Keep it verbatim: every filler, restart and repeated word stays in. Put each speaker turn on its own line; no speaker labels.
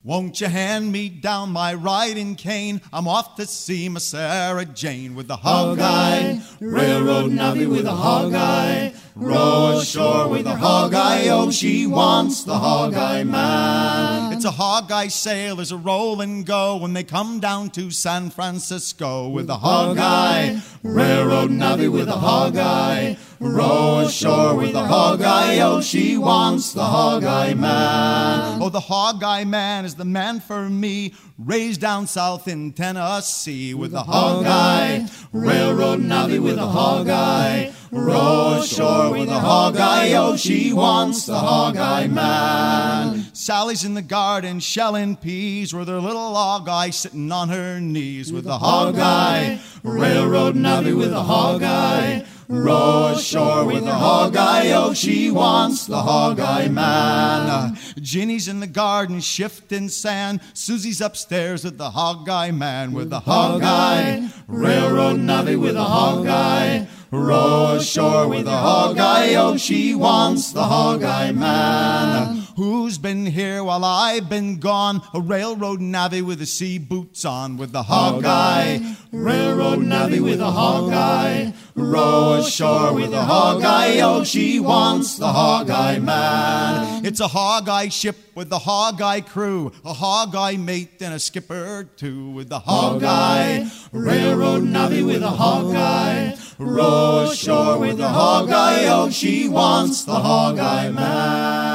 Won't you hand me down my riding cane? I'm off to see my Sarah Jane with the hog eye, railroad navvy with a hog eye, row ashore with a hog eye, oh, she wants the hog eye man. It's a hog eye sailors a roll and go when they come down to San Francisco with the hog eye, railroad navvy with a hog eye, row ashore with a hog eye, oh, she wants the hog eye man. Oh, the hog eye man is the man for me, raised down south in Tennessee with the hog eye, railroad navvy with a hog eye, row ashore with a hog eye, oh, she wants the hog eye man. Sally's in the garden shelling peas with her little hog eye sitting on her knees with the hog eye, railroad navvy with a hog eye, row ashore with a hog eye, oh, she wants the hog eye man. Uh, Ginny's in the garden shifting sand, Susie's upstairs with the hog eye man with the hog eye, railroad navvy with a hog eye, row ashore with a hog eye, oh, she wants the hog eye man. Uh, who's been here while I've been gone? A railroad navvy with the sea boots on with the hog eye, railroad navvy with a hog eye, row ashore with a hog eye, oh, she wants the hog eye man. It's a hog eye ship with the hog eye crew, a hog eye mate and a skipper too with the hog eye, railroad navvy with a hog eye, row ashore with a hog eye, oh, she wants the hog eye man.